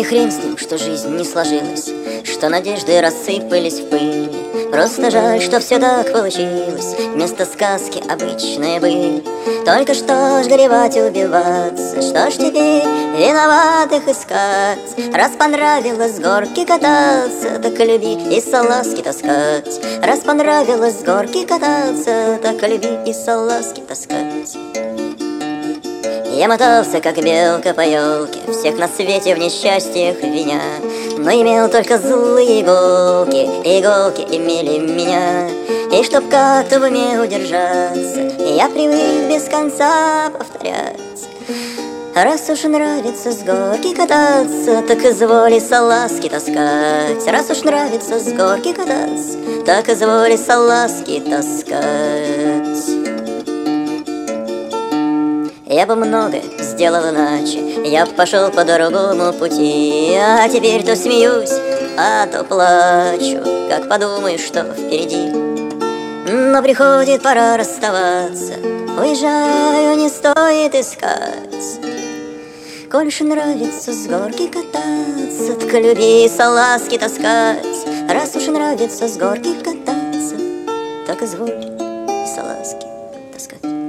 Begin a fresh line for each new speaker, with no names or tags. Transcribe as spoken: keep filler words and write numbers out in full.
и хрен с ним, что жизнь не сложилась, что надежды рассыпались в пыль. Просто жаль, что все так получилось, вместо сказки обычная быль. Только что ж горевать и убиваться, что ж теперь виноватых искать? Раз понравилось с горки кататься, так люби и салазки таскать. Раз понравилось с горки кататься, так люби и салазки таскать. Я мотался, как белка по елке, всех на свете в несчастьях виня, но имел только злые иголки, иголки имели меня. И чтоб как-то в уме удержаться, я привык без конца повторять: раз уж нравится с горки кататься, так изволи салазки таскать. Раз уж нравится с горки кататься, так изволи салазки таскать. Я бы много сделал иначе, я б пошел по другому пути. А теперь то смеюсь, а то плачу, как подумаю, что впереди. Но приходит пора расставаться, уезжаю, не стоит искать. Коль уж нравится с горки кататься, так люби салазки таскать. Раз уж нравится с горки кататься, так изволь и салазки таскать.